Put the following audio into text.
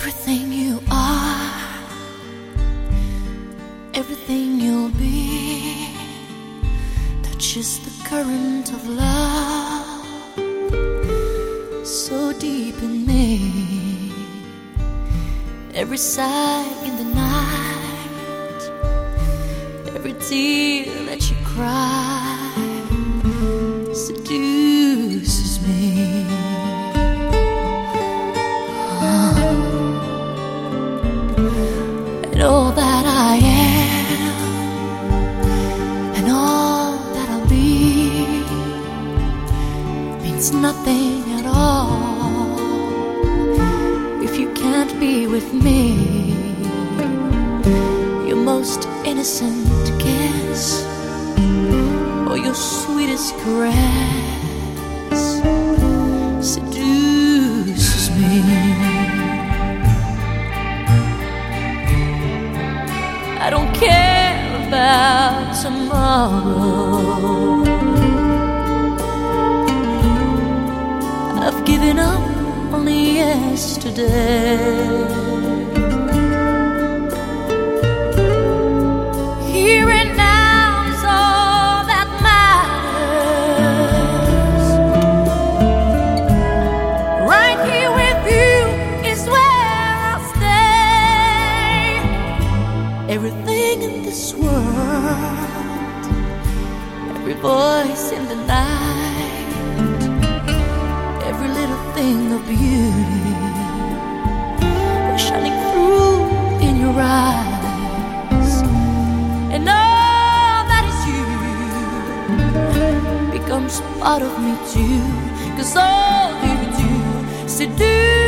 Everything you are, everything you'll be, touches the current of love so deep in me. Every sigh in the night, every tear that you cry seduces me. And all that I am, and all that I'll be, means nothing at all if you can't be with me. Your most innocent kiss, or your sweetest caress, seduces me. I don't care about tomorrow. I've given up on yesterday. Here and now is all that matters. Right here with you is where I'll stay. Everything in this world, every voice in the night, every little thing of beauty shining through in your eyes, and all that is you becomes part of me too, 'cause all you do seduce